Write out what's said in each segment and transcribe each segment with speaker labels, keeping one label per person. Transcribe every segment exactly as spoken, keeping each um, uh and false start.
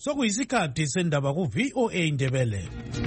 Speaker 1: Sokuyisikhathi sendaba ku V O A Ndebele.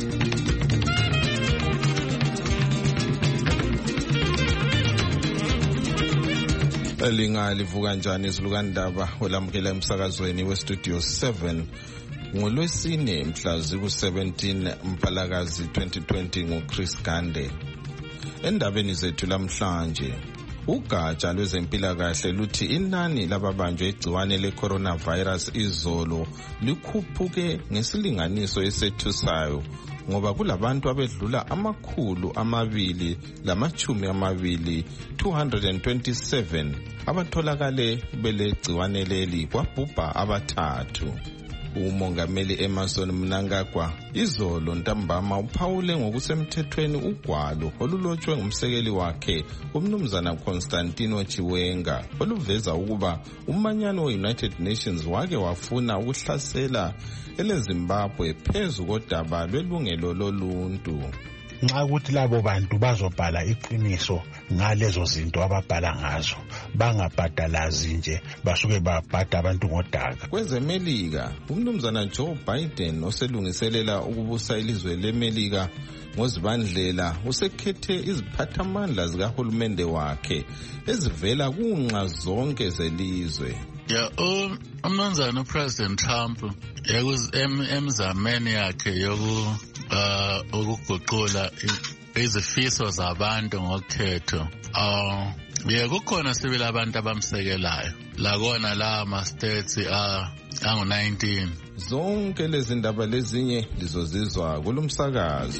Speaker 2: Elinga livuka njani izilukandaba olamukela emsakazweni we Studio seven ngolwesine mhla ziku seventeen Mpalakazi twenty twenty nguChris Gande. Endabeni zethu lamhlanje, ugatsha lwezempilakahle luthi inani lababanjwe igciwane le-coronavirus izolo likhuphuke ngesilinganiso esethusayo ngoba kulabantu abedlula amakhulu amabili lamachumi amabili two hundred twenty-seven abatholakale belegciwane leli kwabhubha abathathu. Umongameli Emerson Mnangagwa izolo ntambama uphawule ngokusemthethweni ugwalo olulotshwe ngumsekeli wakhe umnumzana Constantino Chiwenga oluveza ukuba umanyano we-United Nations wake wafuna ukuhlasela eleZimbabwe phezu kodaba lwelungelo loluntu.
Speaker 3: Nxa ukuthi labo bantu bazobhala iqiniso ngalezo zinto ababhala ngazo bangabhadalazi nje basuke babhada abantu ngodaka.
Speaker 2: Kwezemelika, umnumzana Joe Biden oselungiselela ukubusa ilizwe leMelika ngozibandlela usekhethe iziphathamandla zikahulumende wakhe ezivela kunxa zonke zelizwe.
Speaker 4: Ya umnumzana uPresident Trump emzameni yakhe yoku uh ukuguqula izifiso zabantu ngokhetho. Uh ye kukhona sibili abantu abamsekelayo la kona la ama states a angu nineteen.
Speaker 2: Zonke lezi ndaba lezinye lizozizwa kulumsakazo.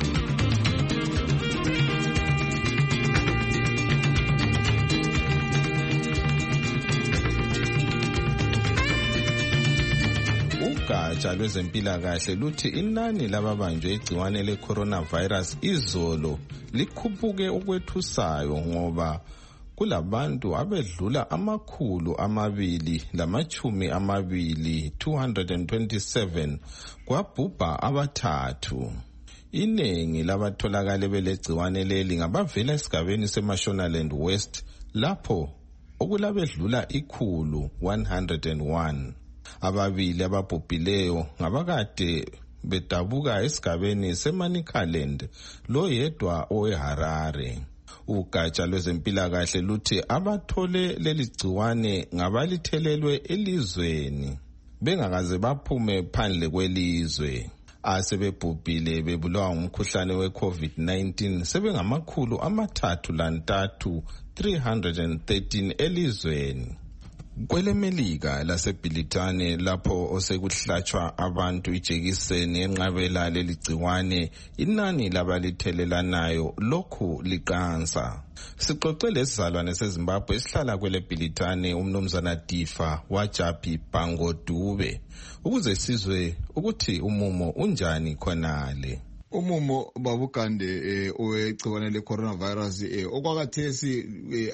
Speaker 2: Ugatsha lwezempilakahle luthi inani lababanjwe igciwane le-coronavirus izolo likhuphuke okwethusayo ngoba kulabantu abedlula amakhulu amabili lamachumi amabili two hundred twenty-seven kwabhubha abathathu. Iningi labatholakale belegciwane leli ngabavela esigabeni seMashonaland West lapho okulabedlula ikhulu one hundred one. Ababili ababhubhileyo ngabakade bedabuka esigabeni seManicaland lo yedwa oweHarare. Ugatsha lwezempilakahle luthi abathole leli gciwane ngabalithelelwe elizweni bengakaze baphume phandle kwelizwe. Asebebhubhile bebulawa ngumkhuhlane we-COVID nineteen sebengamakhulu amathathu lantathu three hundred thirteen elizweni. KweleMelika laseBhilitane lapho osekuhlatshwa abantu ijekiseni enqabela leligciwane inani labalithelelanayo lokhu liqansa. Sixoxe lesizalwane seZimbabwe esihlala kweleBhilitane umnumzana Difa Wajapi Bangodube ukuze sizwe ukuthi umumo unjani khonale.
Speaker 5: Umumo babugande eh owegciwane le-coronavirus eh okwakathesi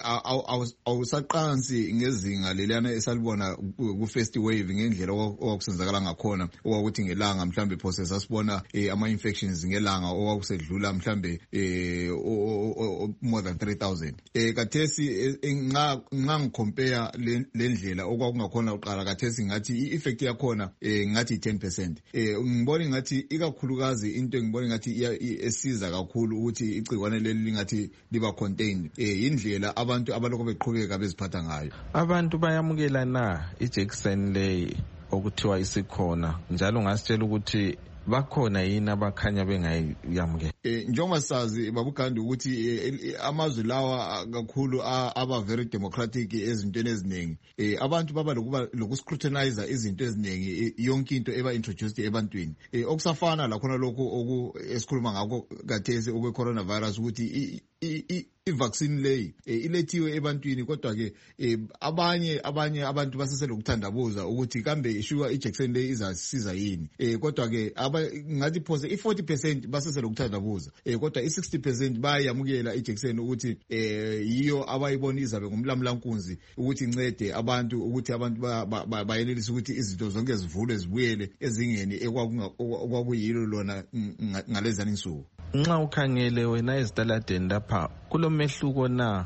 Speaker 5: awusaqansi ngezinga lelana esalibona ku-first wave ngendlela okwakusenzakala ngakhona okwakuthi ngelanga mhlambe phose sasibona ama-infections ngelanga okwakusedlula mhlambe eh more than three thousand. Eh kathesi nxa nxa ngicompare lendlela okwakungakhona uqala kathesi ngathi i-effect yakhona eh ngathi ten percent. Eh ngibona ngathi ikakhulukazi into ngibona ngathi esiza kakhulu ukuthi igciwane leli lingathi liba contained eh indlela abantu abaloko beqhubeka beziphatha ngayo.
Speaker 2: Abantu bayamukela na ijekiseni le okuthiwa isikhona njalo ngasitshela ukuthi bakhona yini abakhanya bengayamukela?
Speaker 5: Eh njengoba sazi babuganda ukuthi amazwe lawa kakhulu aba very democratic ezintweni eziningi. Eh abantu baba lokuba lokuscrutinize izinto eziningi yonke into eba introduced ebantwini. Eh okusafana la khona lokho oku esikhuluma ngakho kathesi okwe coronavirus ukuthi i-vaccine leyi ilethiwe ebantwini kodwa ke abanye abanye abantu baseselokuthandabuza ukuthi kambe ishuka ijekiseni leyi izasiza yini eh kodwa ke ngathi phose i-forty percent baseselokuthandabuza eh kodwa i-sixty percent bayamukela ijekiseni ukuthi eh yiyo abayibona izabe ngumlamlankunzi ukuthi incede abantu ukuthi abantu bayelelisa ukuthi izinto zonke zivulwe zibuyele ezingeni ekwakuyilo lona ngalezani insuku.
Speaker 2: Nxa ukhangele wena ezitaladeni lapha kulomehluko na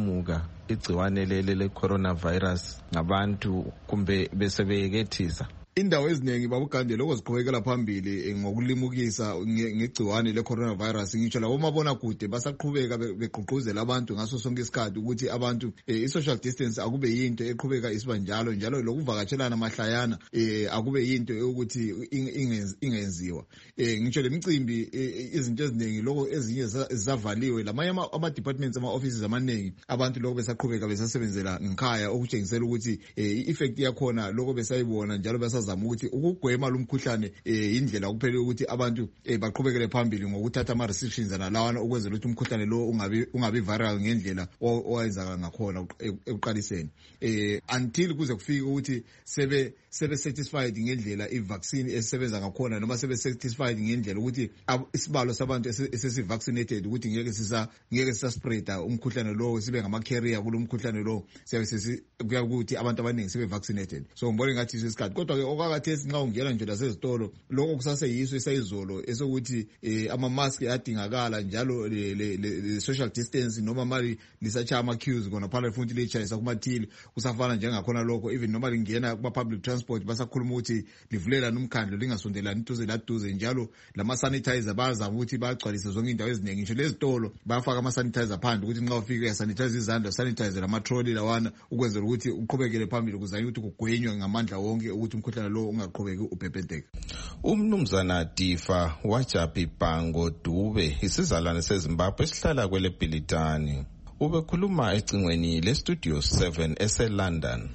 Speaker 2: wokulimuka igciwane lele le coronavirus ngabantu kumbe besebeyekethisa?
Speaker 5: indawo eziningi babugande lokho ziqhubekela phambili ngokulimukisa ngegciwane le-coronavirus. Ngitsho labo mabonakude basaqhubeka begqugquzela abantu ngaso sonke isikhathi ukuthi abantu i-social distance akube yinto eqhubeka isiba njalo njalo lokuvakatshelana mahlayana akube yinto yokuthi ingenziwa. Ngitsho le micimbi izinto eziningi lokho ezinye zizavaliwe lamanye ama-departments ama-offices amaningi abantu lokho besaqhubeka besasebenzela ngikhaya okutshengisela ukuthi i-effect yakhona lokho besayibona njalo besazama ukuthi ukugwema lo mkhuhlane indlela kuphela ukuthi abantu baqhubekele phambili ngokuthatha ama-restrictions nalawana ukwenzela ukuthi umkhuhlane lo ungabi ungabi viral ngendlela owayenzakala ngakhona ekuqaliseni until kuze kufike ukuthi sebe sebe satisfied ngendlela i-vaccine esebenza ngakhona noma sebe satisfied ngendlela ukuthi isibalo sabantu esesi-vaccinated ukuthi ngeke sisa ngeke sisaspreada umkhuhlane lo sibe ngama-carrier kulo mkhuhlane lo siyabe sesikuya ukuthi abantu abaningi sebe-vaccinated. So ngibona ngathi isikhathi kodwa-ke okakathesi nxa ungena nje lasezitolo lokho kusaseyiso esayizolo esokuthi ama-mask adingakala njalo le-social distance noma mali lisatshaya ama-queues kona phana futhi liyitshayisa kumathili kusafana njengakhona lokho even noma lingena kuma-public transport basakhuluma ukuthi livulelani umkhandlo lingasondelani duze laduze njalo lama-sanitizer bayazama ukuthi bagcwalise zonke indawo eziningi. Ngisho lezitolo bayafaka ama-sanitizer phandle ukuthi nxa ufike uyasanitize izandla usanitize lama-trolley lawana ukwenzela ukuthi uqhubekele phambili kuzanye ukuthi kugwenywe ngamandla wonke ukuthi umkhuhlane lo ungaqhubeki ubhebhedeka.
Speaker 2: Umnumzana Tifa Wajapi Pango Dube isizalwane seZimbabwe esihlala kwele Bhilitani ubekhuluma ecingweni le-Studio seven ese-London.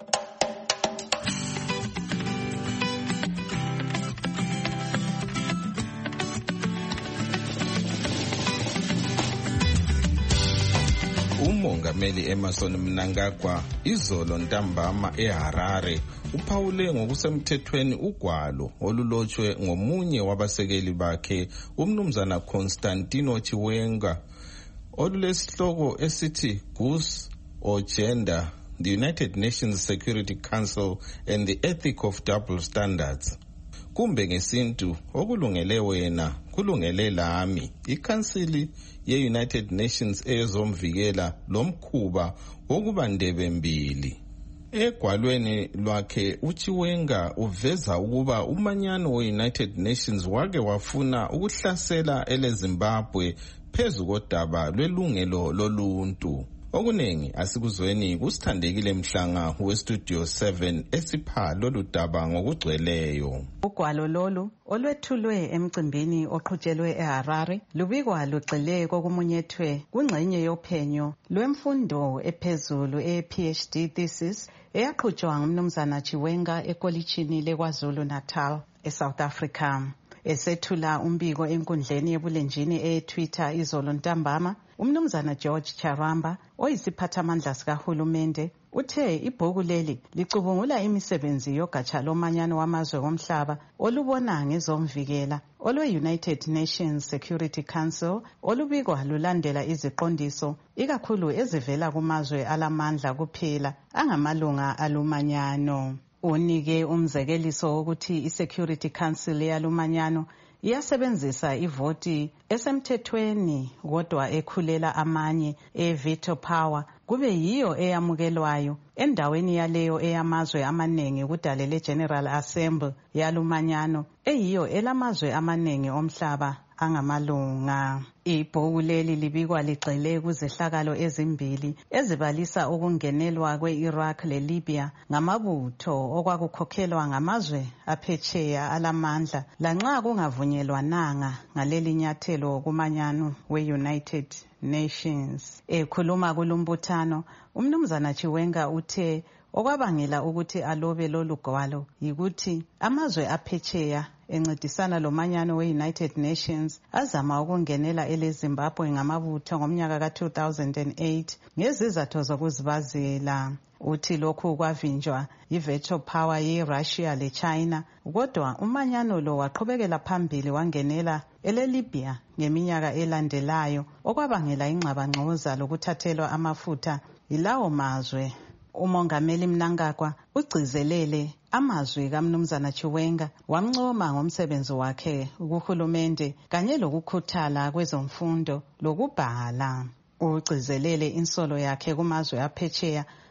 Speaker 2: uMongameli Emmerson Mnangagwa izolo ntambama eHarare uphawule ngokusemthethweni ugwalo olulotshwe ngomunye wabasekeli bakhe umnumzana Constantino Chiwenga olulesihloko esithi Goose or Gender, the United Nations Security Council and the Ethic of Double Standards. Kumbe ngesintu okulungele wena kulungele lami ikhansili ye-United Nations eyezomvikela lomkhuba wokuba ndebe mbili. Egwalweni lwakhe uChiwenga uveza ukuba umanyano we-United Nations wake wafuna ukuhlasela eleZimbabwe phezu kodaba lwelungelo loluntu. Okunengi asikuzweni kusithandekile Mhlanga we-Studio seven esipha lolu daba ngokugcweleyo.
Speaker 6: Ugwalo lolu olwethulwe emcimbini oqhutshelwe eHarare lubikwa lugxile kokumunyethwe kungxenye yophenyo lwemfundo ephezulu e-PhD thesis eyaqhutshwa ngumnumzana Chiwenga ekolitshini leKwaZulu Natal eSouth Africa. Esethula umbiko enkundleni yebulenjini e-Twitter izolo ntambama, umnumzana George Charamba oyisiphathamandla sikahulumende uthe ibhuku leli licubungula imisebenzi yogatsha lomanyano wamazwe omhlaba olubona ngezomvikela olwe-United Nations Security Council olubikwa lulandela iziqondiso ikakhulu ezivela kumazwe alamandla kuphela angamalunga alumanyano. Unike umzekeliso wokuthi i-Security Council yalumanyano iyasebenzisa ivoti esemthethweni kodwa ekhulela amanye e-veto power kube yiyo eyamukelwayo endaweni yaleyo eyamazwe amaningi kudale le-General Assembly yalumanyano eyiyo elamazwe amaningi omhlaba angamalunga. Ibhuku leli libikwa ligxile kuzehlakalo ezimbili ezibalisa ukungenelwa kwe-Iraq le-Libya ngamabutho okwakukhokhelwa ngamazwe aphetsheya alamandla lanxa kungavunyelwananga ngaleli nyathelo kumanyano we-United Nations. Ekhuluma kulumbuthano, umnumzana Chiwenga uthe okwabangela ukuthi alobe lolu gwalo yikuthi amazwe aphetsheya encedisana lomanyano we-United Nations azama ukungenela eleZimbabwe ngamabutho ngomnyaka ka two thousand eight ngezizathu zokuzibazela. Uthi lokhu kwavinjwa yi-veto power ye-Russia le-China kodwa umanyano lo waqhubekela phambili wangenela ele-Libya ngeminyaka elandelayo okwabangela ingxabangxoza lokuthathelwa amafutha yilawo mazwe. Umongameli Mnangagwa ugcizelele amazwi kaMnumzana Chiwenga wamncoma ngomsebenzi wakhe kuhulumende kanye lokukhuthala kwezomfundo lokubhala. Ugcizelele insolo yakhe kumazwe aphetsheya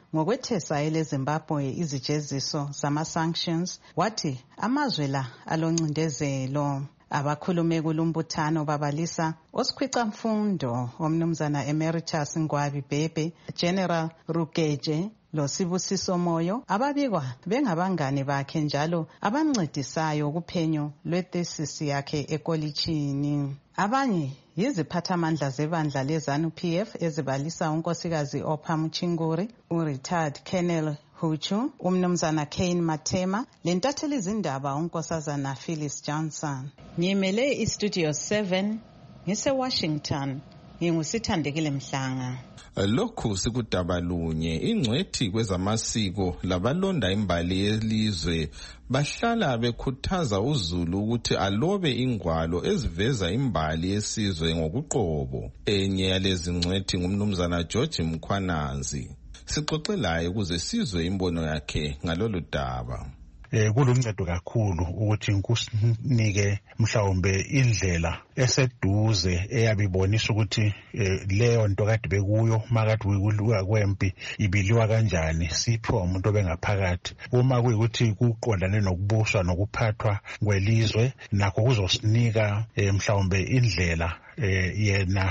Speaker 6: ngokwethesa eleZimbabwe izijeziso zama-sanctions wathi amazwe la aloncindezelo. Abakhulume kulumbuthano babalisa osikhwicamfundo omnumzana Emeritus Ngwabi Bhebhe, General Rugeje lo Sibusiso Moyo, ababikwa bengabangane bakhe njalo abamncedisayo kuphenyo lwe-thesis yakhe ekolitshini. Abanye yiziphathamandla zebandla leZANU P F ezibalisa unkosikazi Opha Mchinguri, u-retired Colonel Huchu, umnumzana Kane Matema, lentatheli izindaba unkosazana Phyllis Johnson. Ngimele iStudio seven ngise-Washington, ngingusithandekile Mhlanga.
Speaker 2: Lokhu sikudabalunye ingcwethi kwezamasiko labalonda imbali yelizwe bahlala bekhuthaza uZulu ukuthi alobe ingwalo eziveza imbali yesizwe ngokuqobo. Enye yalezi ngcwethi ngumnumzana George Mkhwananzi. Sixoxe laye ukuze sizwe imbono yakhe ngalolu daba.
Speaker 3: Eh kuluncedo kakhulu ukuthi nkusinike mhlawumbe indlela eseduze eyabibonisa ukuthi leyo nto kade bekuyo makathi ukuluka kwempi ibiliwa kanjani siphiwa umuntu obengaphakathi. Uma kuyikuthi kuqondane nokubuswa nokuphathwa kwelizwe nakho kuzosinika mhlawumbe indlela yena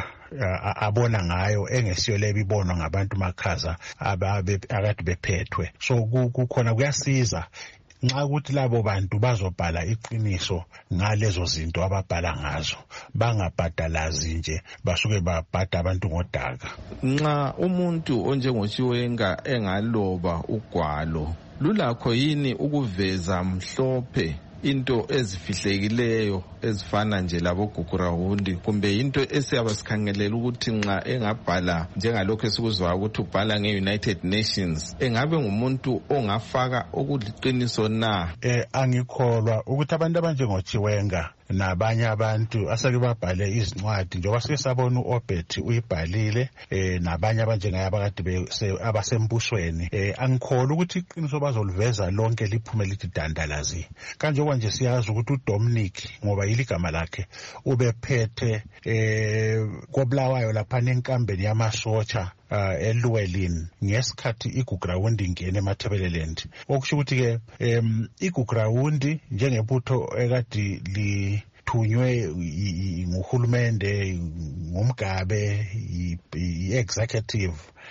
Speaker 3: abona ngayo engesiyo lebibonwa ngabantu makhaza ababe akade bephethwe. So kukhona kuyasiza nxa ukuthi labo bantu bazobhala iqiniso ngalezo zinto ababhala ngazo bangabhadalazi nje basuke babhada abantu ngodaka.
Speaker 2: Nxa umuntu onjengoChiwenga engaloba ugwalo lulakho yini ukuveza mhlophe into ezifihlekileyo ezifana nje labo Gugurahundi kumbe into esiyabasikhangelela ukuthi nxa engabhala njengalokho esikuzwa ukuthi ubhala nge-United Nations engabe ngumuntu ongafaka okuliqiniso na?
Speaker 3: Eh angikholwa ukuthi abantu abanjengoChiwenga nabanye abantu asake babhale izincwadi njengoba sike sabona uObert uyibhalile eh nabanye abanjengaye abakade abasembusweni eh angikholwa ukuthi iqiniso bazoliveza lonke liphume lithi dandalazi. Kanje nje siyazi ukuthi uDominic ngoba iligama lakhe ubephethe eh kobulawayo lapha nenkambeni yamasotsha uh, eLuwelin ngesikhathi iGugrawundi ingene eMatabeleland. Okusho ukuthi ke um, iGugrawundi njengebutho ekade li thunywe nguhulumende ngumgabe i-executive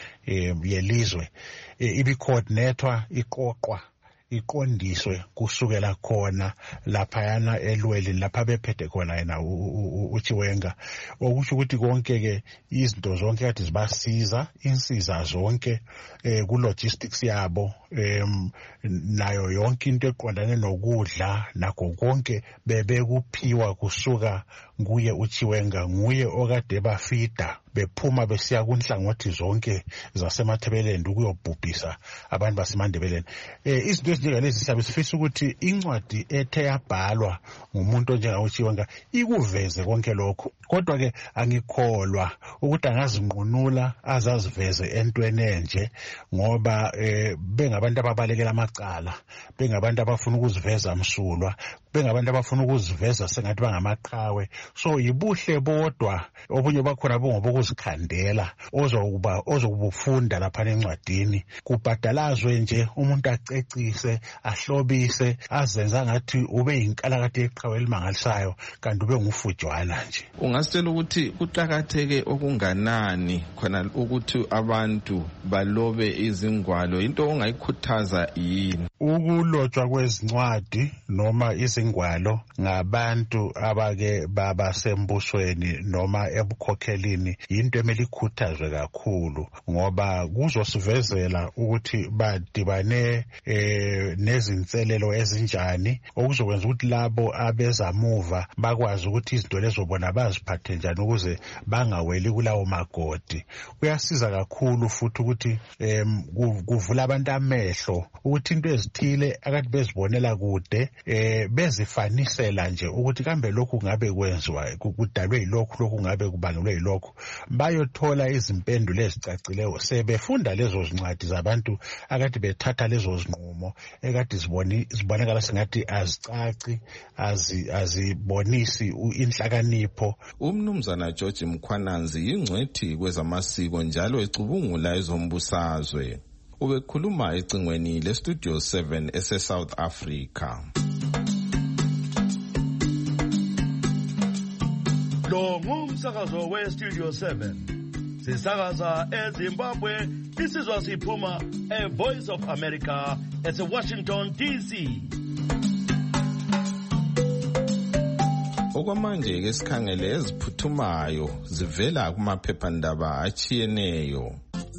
Speaker 3: yelizwe ibicoordinator iqoqwa iqondiswe kusukela khona lapha yana eLweli lapha bephethe khona yena uChiwenga. Okusho ukuthi konke ke izinto zonke kade zibasiza insiza zonke eh ku logistics yabo em nayo yonke into eqondane nokudla nakho konke bebe kuphiwa kusuka nguye uChiwenga nguye okade bafida bephuma besiya kunhlangothi zonke zasemathebeleni ukuyobhubhisa abantu basemandebeleni. Eh izinto ezinjengalezi siyabe sifisa ukuthi incwadi ethe yabhalwa ngumuntu onjengaUChiwenga ikuveze konke lokho. Kodwa ke angikholwa ukuthi angazinqunula azaziveze entweni enje ngoba eh bengabantu ababalekela amacala, bengabantu abafuna ukuziveza msulwa, bengabantu abafuna ukuziveza sengathi bangamaqhawe. So yibuhle bodwa obunye bakhona bongobokuzikhandela ozokuba ozokubufunda lapha encwadini kubhadalazwe nje umuntu acecise ahlobise azenza ngathi ube inkalakade yeqhawe elimangalisayo kanti ube ngufujwana nje.
Speaker 2: Ungasitshela ukuthi kuqakatheke okunganani khona ukuthi abantu balobe izingwalo into ongayikhuthaza yini?
Speaker 3: Ukulotshwa kwezincwadi noma izingwalo ngabantu abake baba sembusweni noma ebukhokhelini into emeli ikhuthazwe kakhulu ngoba kuzosivezela ukuthi badibane eh nezinselelo ezinjani okuzokwenza ukuthi labo abezamuva bakwazi ukuthi izinto lezo bona baziphathe njani ukuze bangaweli kulawo magodi. Kuyasiza kakhulu futhi ukuthi em kuvula abantu amehlo ukuthi into ezithile akade bezibonela kude eh bezifanisela nje ukuthi kambe lokhu ngabe kwenziwa kudalwe yilokhu lokhu ngabe kubangelwe yilokhu bayothola izimpendulo ezicacileyo sebefunda lezo zincwadi zabantu akade bethatha lezo zinqumo ekade ziboni zibonakala sengathi azicaci azibonisi inhlakanipho.
Speaker 2: Umnumzana George Mkhwananzi ingcwethi kwezamasiko njalo ecubungula ezombusazwe. ubekhuluma ecingweni lestudio seven ese-South Africa.
Speaker 7: Lo ngumsakazo we-Studio seven. Sisakaza eZimbabwe, isizwa siphuma e-Voice of America ese-Washington D C.
Speaker 2: Okwamanje ke sikhangele eziphuthumayo zivela kumaphephandaba achiyeneyo.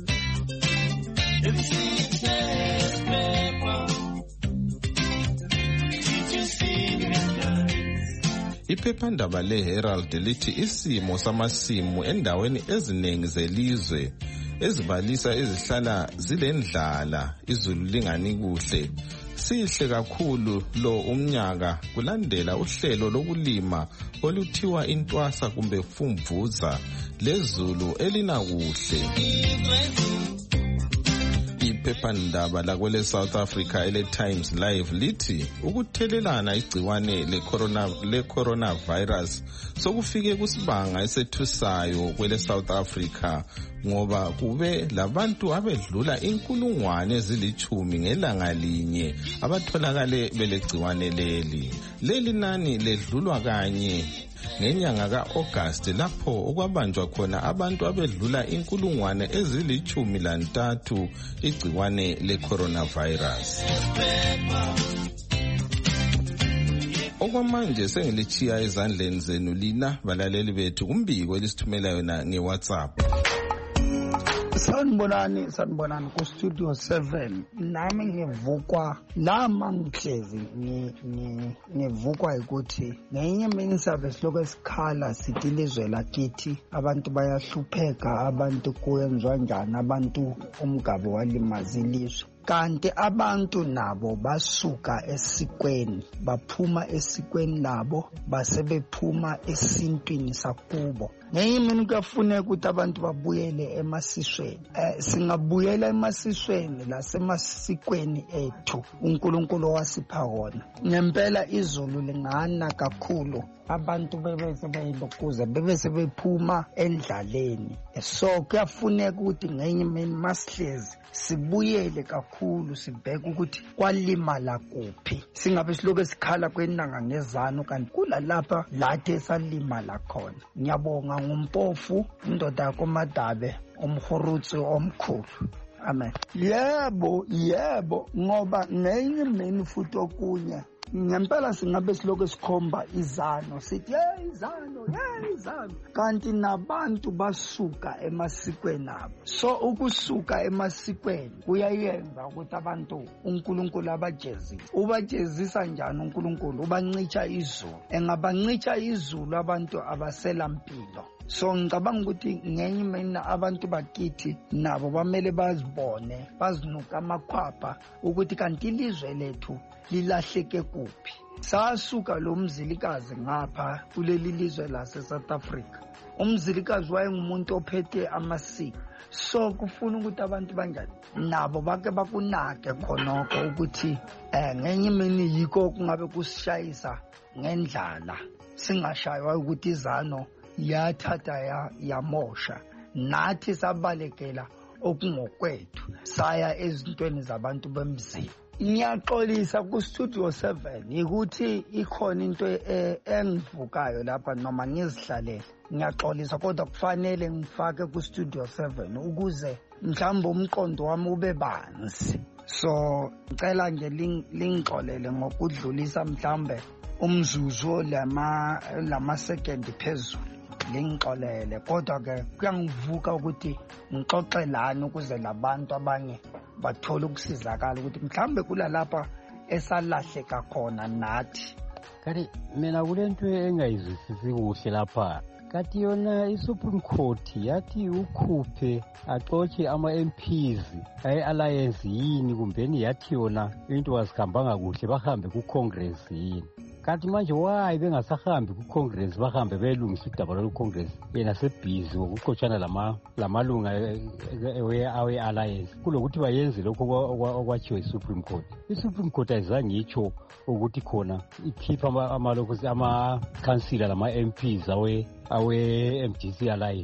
Speaker 2: Iphephandaba le-Herald lithi isimo samasimu endaweni eziningi zelizwe ezibalisa ezihlala zilendlala izulu lingani kuhle sihle kakhulu lo umnyaka kulandela uhlelo lokulima oluthiwa intwasa kumbe fumvuza lezulu elina kuhle. Iphephandaba lakwele South Africa ele Times Live lithi ukuthelelana igciwane le corona le coronavirus sokufike kusibanga esethusayo kwele South Africa ngoba kube labantu abedlula inkulungwane ezilithumi ngelanga linye abatholakale belegciwane leli. Leli nani ledlulwa kanye ngenyanga ka-August lapho okwabanjwa khona abantu abedlula inkulungwane ezilithumi lantathu igciwane le-coronavirus. Okwamanje sengilichiya ezandleni zenu lina balaleli bethu kumbiko elisithumela yona nge-WhatsApp.
Speaker 8: Sanibonani sanibonani ku Studio seven nami ngivukwa lama ngihlezi ngivukwa ukuthi ngenye imini sabe siloko esikhala sithi ilizwe lakithi abantu bayahlupheka abantu kuyenzwa njani abantu umgabo walimaza ilizwe. Kanti abantu nabo basuka esikweni baphuma esikweni labo basebephuma esintwini sakubo. Ngenye imini kuyafuneka ukuthi abantu babuyele emasisweni. Eh singabuyela emasisweni lasemasikweni ethu uNkulunkulu wasipha wona. Ngempela izulu lingana kakhulu. Abantu bebese beyilokuza bebese bephuma endlaleni. So kuyafuneka ukuthi ngenye imini masihlezi sibuyele kakhulu sibheke ukuthi kwalimala kuphi. Singabe siloko esikhala kwenanga ngezano kanti kula lapha lathi esalimala khona. Ngiyabonga ngumpofu indoda yakoMadabe umhurutsi omkhulu. Amen. Yebo yebo ngoba ngenye imini futhi okunye ngempela singabe siloko sikhomba izano sithi hey izano hey izano kanti nabantu basuka emasikweni abo. So ukusuka emasikweni kuyayenza ukuthi abantu uNkulunkulu abajezisa. Ubajezisa njani uNkulunkulu? Ubancicha izulu. Engabancicha izulu abantu abasela mpilo. So ngicabanga ukuthi ngenye imini abantu bakithi nabo bamele bazibone bazinuka amakhwapha ukuthi kanti ilizwe lethu lilahleke kuphi. Sasuka lo mzilikazi ngapha kuleli lizwe lase South Africa. Umzilikazi wayengumuntu ophethe amasiko. So kufuna ukuthi abantu banjani nabo bake bakunake khonoko ukuthi eh ngenye imini yiko kungabe kusishayisa ngendlala singashaywa ukuthi izano yathatha ya yamosha nathi sabalekela okungokwethu saya ezintweni zabantu bemzini. Ngiyaxolisa ku Studio seven ukuthi ikhona into engivukayo lapha noma ngizihlalele. Ngiyaxolisa kodwa kufanele ngifake ku Studio seven ukuze mhlawumbe umqondo wami ube banzi. So ngicela nje lingixolele ngokudlulisa mhlawumbe umzuzu lama lama second phezulu. Lingixolele kodwa ke kuyangivuka ukuthi ngixoxelana ukuze labantu abanye bathola ukusizakala ukuthi mhlambe kula lapha esalahleka khona nathi.
Speaker 9: Kanti mina kulento engayizwisisi kuhle lapha. Kanti yona iSupreme Court yathi ukhuphe axotshe ama-M Ps ayi-alliance yini kumbeni yathi yona into wazikhambanga kuhle bahambe ku-Congress yini. Kanti manje wayi bengasahambi ku-Congress bahambe belungisa udaba lolu-Congress yena sebhizi ngokuxotshana lamalunga awe-alliance kulokuthi bayenze lokho okwatshiwo i-Supreme Court. I-Supreme Court ayizange itsho ukuthi khona ikhipha amakhansila lama-M Ps awe-M D C Alliance.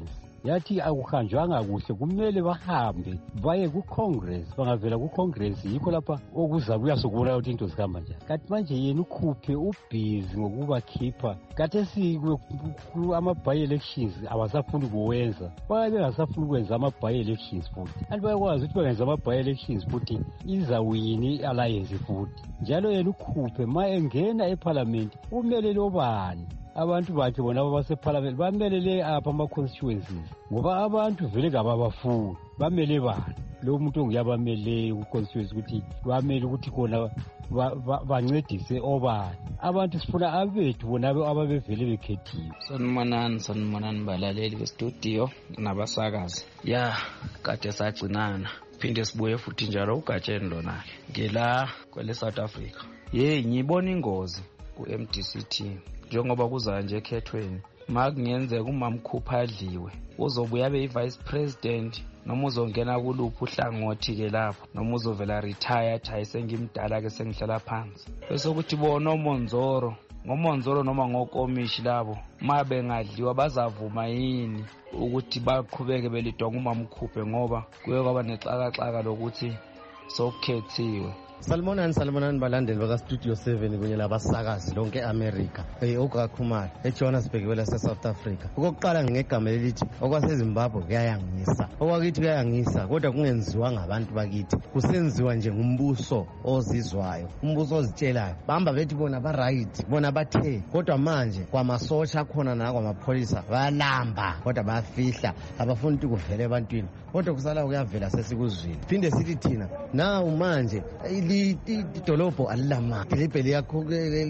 Speaker 9: yathi akuhanjwanga kuhle kumele bahambe baye ku-congress bangavela ku-congress yikho lapha okuza kuyasokubona ukuthi into zihamba njani kanti manje yena ukhuphe ubhizi ngokubakhipha kathesi ama-by-elections abasafuni kuwenza baye bengasafuni ukwenza ama-by-elections futhi kanti bayakwazi ukuthi bangenza ama-by-elections futhi izawini i-alliance futhi njalo yena ukhuphe ma engena ephalamenti umelele obani abantu bakhe bona abasephalamenti bamelele apha ama-constituencies ngoba abantu vele ngababafuni bamele bani lo muntu onguyabameleyo ku-constituency ukuthi bamele ukuthi khona bancedise obani abantu sifuna abethu bona ababevele bekhethiwe.
Speaker 10: Sanibonani sanibonani balaleli bestudio nabasakazi ya kade sagcinana phinde sibuye futhi njalo ugatsheni lona-ke ngela kwele South Africa ye ngibona ingozi ku-M D C T njengoba kuza nje ekhethweni makungenzeka umamkhupha adliwe uzobuya abe i-vice president noma uzongena kuluphi uhlangothi-ke lapho noma uzovela retire athi hayi sengimdala-ke sengihlala phansi bese ukuthi bona omonzoro ngomonzoro noma ngokomishi labo ma bengadliwa bazavuma yini ukuthi baqhubeke belidonga umamkhuphe ngoba kuye kwaba nexakaxaka lokuthi sokukhethiwe.
Speaker 11: Salmonani salmonani balandeli baka Studio seven kunye labasakazi lonke America eh okakhumala eJohannesburg wela South Africa okokuqala ngegama elithi okwaseZimbabwe kuyayangisa okwakithi kuyayangisa kodwa kungenziwa ngabantu bakithi kusenziwa nje ngumbuso ozizwayo umbuso ozitshelayo bamba bethi bona ba right bona bathe kodwa manje kwamasosha akhona na kwamapholisa bayalamba kodwa bayafihla abafuni ukuthi kuvele ebantwini kodwa kusala kuyavela sesikuzwini phinde sithi thina na manje idolobho alilama ilibheli yakho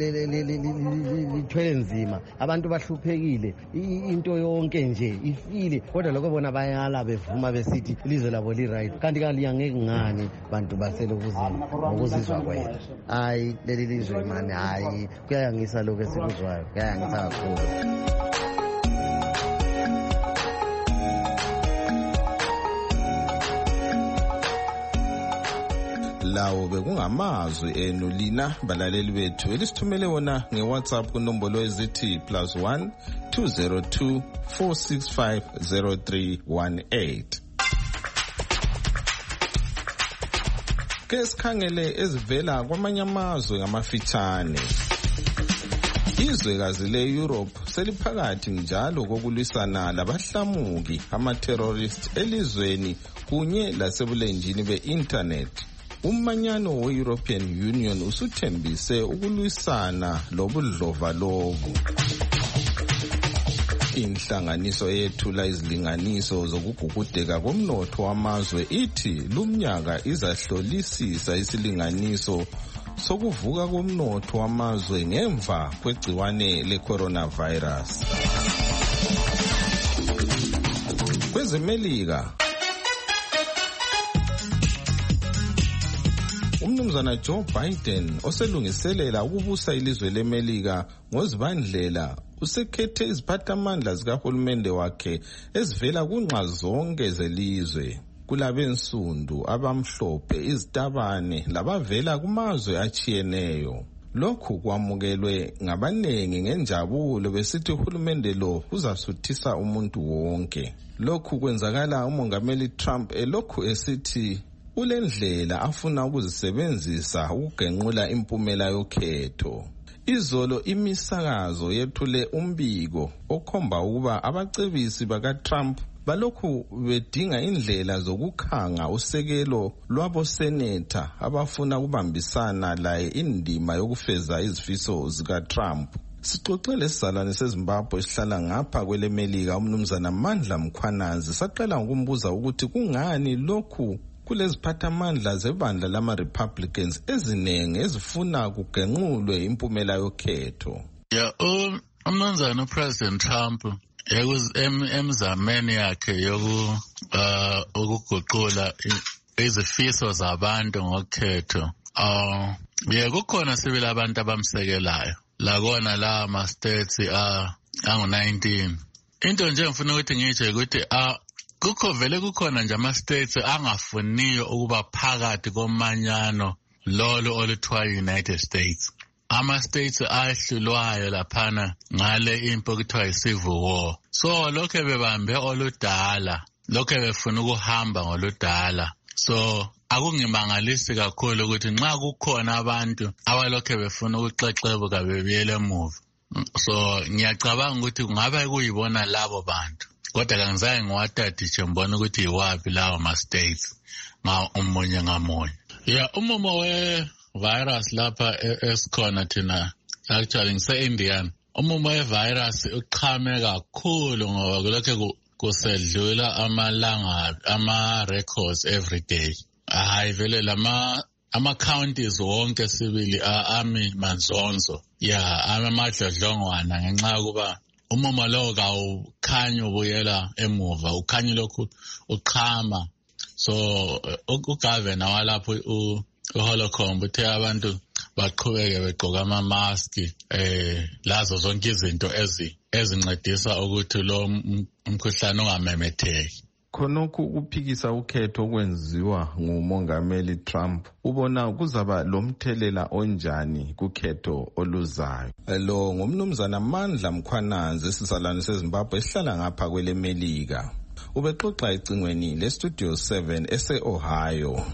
Speaker 11: lithwele nzima abantu bahluphekile into yonke nje ifile kodwa lokho bona bayala bevuma besithi ilizwe labo li right kanti kaliyangeke ngani bantu baselokuzini ngokuzizwa kwethu hayi leli lizwe mani hayi kuyayangisa lokho esikuzwayo kuyayangisa kakhulu.
Speaker 2: Lawo bekungamazwi enu lina balaleli bethu elisithumele wona ngeWhatsApp kunombolo ezithi plus one two zero two four six five zero three one eight. Ke sikhangele ezivela kwamanye amazwe ngamafitshane. Izwekazi le-Europe seliphakathi njalo kokulwisana labahlamuki ama-terrorist elizweni kunye lasebulenjini be-internet. Umanyano we-European Union usuthembise ukulwisana lobudlova lobu. Inhlanganiso eyethula izilinganiso zokugugudeka komnotho wamazwe ithi lumnyaka izahlolisisa isilinganiso sokuvuka komnotho wamazwe ngemva kwegciwane le-coronavirus. KwezeMelika umnumzana Joe Biden oselungiselela ukubusa ilizwe leMelika ngozibandlela usekhethe iziphathamandla zikahulumende wakhe ezivela kunxa zonke zelizwe kulabensundu abamhlophe izitabane labavela kumazwe achiyeneyo. Lokhu kwamukelwe ngabanengi ngenjabulo besithi uhulumende lo uzasuthisa umuntu wonke. Lokhu kwenzakala umongameli Trump elokhu esithi ulendlela afuna ukuzisebenzisa ukugenqula impumela yokhetho. Izolo imisakazo yethule umbiko okhomba ukuba abacebisi baka-Trump balokhu bedinga indlela zokukhanga usekelo lwabo seneta abafuna ukubambisana laye indima yokufeza izifiso zika-Trump. Sixoxele isizalwane seZimbabwe esihlala ngapha kweleMelika umnumzana Mandla Mkhwanazi saqala ngokumbuza ukuthi kungani lokhu kuleziphathamandla zebandla lama-Republicans ezinenge ezifuna kugenqulwe impumela yokhetho.
Speaker 4: Ya umnumzana uPresident Trump emzameni yakhe yoku ukuguqula izifiso zabantu ngokhetho. Uh, ye kukhona sibili abantu abamsekelayo. Lakona la ama-states angu nineteen. Into nje ngifuna ukuthi ngitsho ukuthi uh, kukho vele kukhona nje ama-states angafuniyo ukuba phakathi komanyano lolo oluthiwa United States. ama-states ahlulwayo laphana ngale impi okuthiwa yi-civil war. So lokho bebambe oludala, lokho befuna ukuhamba ngoludala. So akungimangalisi kakhulu ukuthi nxa kukhona abantu abalokho befuna ukuxexebuka bebuyele emuva. So ngiyacabanga ukuthi kungabe kuyibona labo bantu, kodwa kangizange ngiwatadishe ngibona ukuthi yiwaphi lawo ma-states nga umunye ngamunye. Yeah, umumo we-virus lapha esikhona thina actually ngise-Indiana. Umumo we-virus uqhame kakhulu ngoba kulokho kusedlula amalanga ama-records every day. Hayi vele lama ama-counties wonke sibili ami manzonzo. Yeah, amadlodlongwana ngenxa yokuba umumo lo kawukhanyi ubuyela emuva, ukhanyi lokhu uqhama. So ugavana walapho uHolocombe uthe abantu baqhubeke begqoka ama-maski eh lazo zonke izinto ezi ezincedisa ukuthi lo umkhuhlane ungamemetheki.
Speaker 2: Khonokho ukuphikisa ukhetho okwenziwa ngumongameli Trump, ubona kuzaba lomthelela onjani kukhetho oluzayo? Lo ngumnumzana Mandla Mkhwananzi esisalane seZimbabwe esihlala ngapha kwele Melika. Ubexoxa ecingweni le Studio seven ese-Ohio.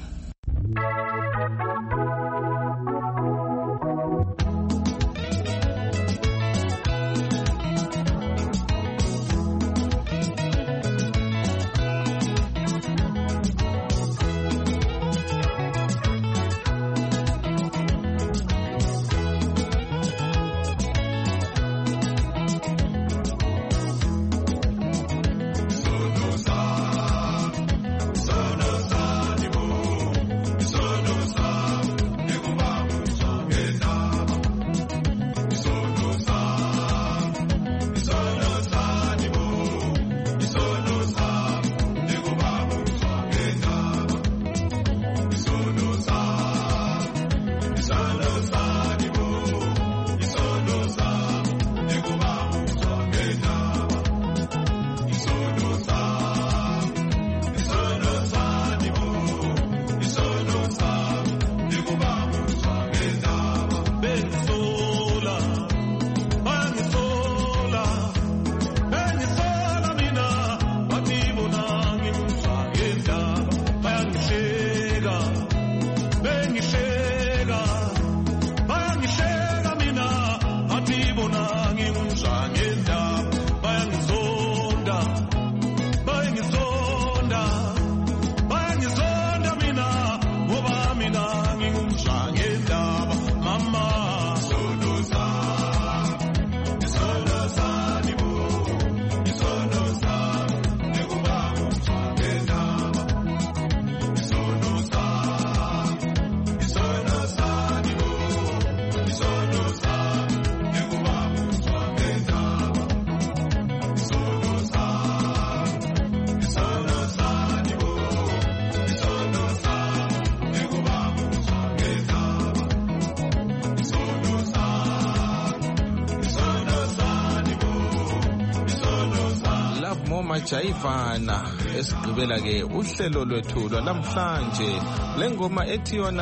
Speaker 2: Majayivana esigqibela ke uhlelo lwethu lwalamhlanje lengoma ethi yona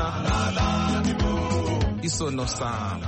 Speaker 2: isono sami.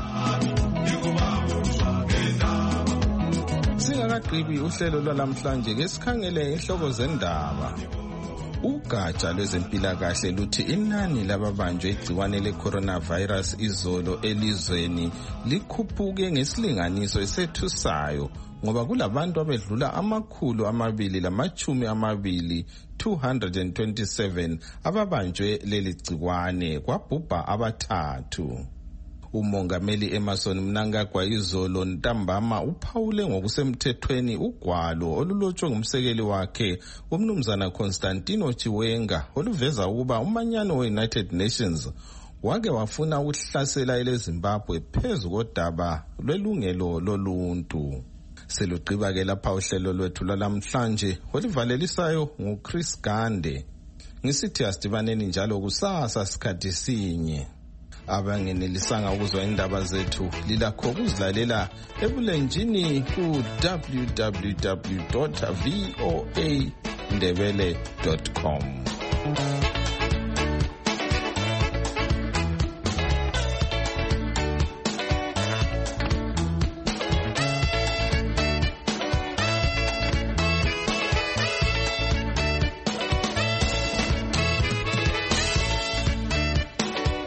Speaker 2: Singakagqibi uhlelo lwalamhlanje ke sikhangele inhloko zendaba. Ugatsha lwezempilakahle luthi inani lababanjwe igciwane le-coronavirus izolo elizweni likhuphuke ngesilinganiso esethusayo ngoba kulabantu abedlula amakhulu amabili lamachumi amabili two hundred twenty-seven ababanjwe leli gciwane kwabhubha abathathu. Umongameli Emmerson Mnangagwa izolo ntambama uphawule ngokusemthethweni ugwalo olulotshwe ngumsekeli wakhe umnumzana Constantino Chiwenga oluveza ukuba umanyano we-United Nations wake wafuna ukuhlasela eleZimbabwe phezu kodaba lwelungelo loluntu. Selugqiba ke lapha uhlelo lwethu lwalamhlanje olivalelisayo nguChris Gande. Ngisithi asidibaneni njalo kusasa sikhathi sinye. Abangenelisanga ukuzwa indaba zethu lilakho ukuzilalela ebulenjini ku w w w dot voa ndebele dot com.